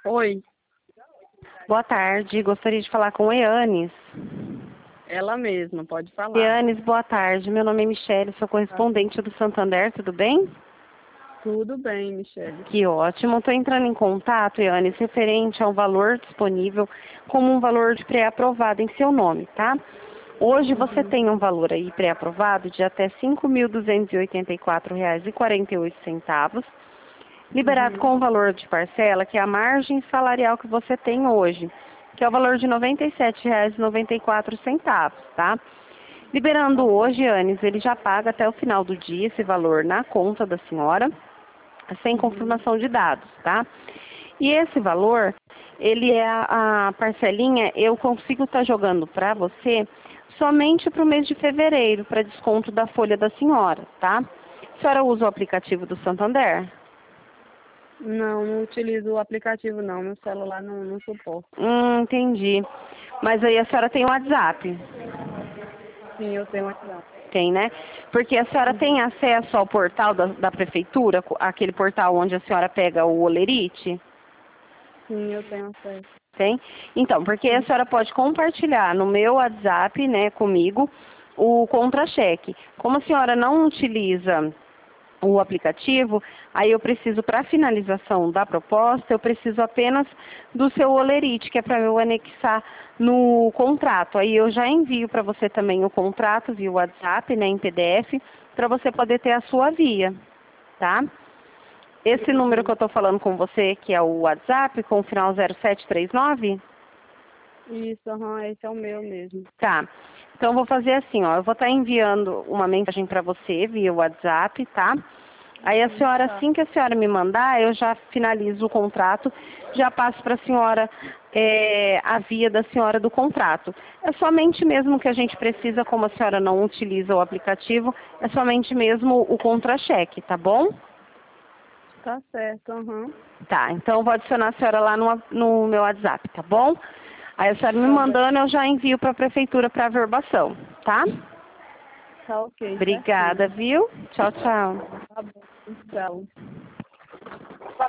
Oi, Boa tarde, gostaria de falar com Eanes. ela mesma, pode falar. Eanes, boa tarde. Meu nome é Michele, sou correspondente do Santander, tudo bem? Tudo bem, Michele. Que ótimo. Estou entrando em contato, Eanes, referente ao valor disponível como um valor de pré-aprovado em seu nome, tá? Hoje você tem um valor aí pré-aprovado de até R$ 5.284,48, liberado com o valor de parcela, que é a margem salarial que você tem hoje, que é o valor de R$ 97,94, tá? Liberando hoje, Anis, ele já paga até o final do dia esse valor na conta da senhora, sem confirmação de dados, tá? E esse valor, ele é a parcelinha, eu consigo estar jogando para você somente para o mês de fevereiro, para desconto da folha da senhora, tá? A senhora usa o aplicativo do Santander? Não utilizo o aplicativo não, meu celular não suporta. Entendi. Mas aí a senhora tem o WhatsApp? Sim, eu tenho WhatsApp. Tem, né? Porque a senhora tem acesso ao portal da prefeitura, aquele portal onde a senhora pega o olerite? Sim, eu tenho acesso. Tem? Então, porque a senhora pode compartilhar no meu WhatsApp, né, comigo, o contra-cheque. Como a senhora não utiliza o aplicativo, aí eu preciso, para finalização da proposta, eu preciso apenas do seu olerite, que é para eu anexar no contrato. Aí eu já envio para você também o contrato via WhatsApp, né, em PDF, para você poder ter a sua via, tá? Esse número que eu estou falando com você, que é o WhatsApp, com o final 0739? Isso, esse é o meu mesmo. Tá. Então eu vou fazer assim, ó, eu vou estar enviando uma mensagem para você via WhatsApp, tá? Aí a senhora, assim que a senhora me mandar, eu já finalizo o contrato, já passo para a senhora a via da senhora do contrato. É somente mesmo que a gente precisa, como a senhora não utiliza o aplicativo, é somente mesmo o contra-cheque, tá bom? Tá certo, Tá, então eu vou adicionar a senhora lá no meu WhatsApp, tá bom? Aí a senhora me Tá bom. mandando, eu já envio para a prefeitura para averbação, tá? Tá ok, Obrigada, certinho. viu? Tchau, tchau. Tá bom, tchau.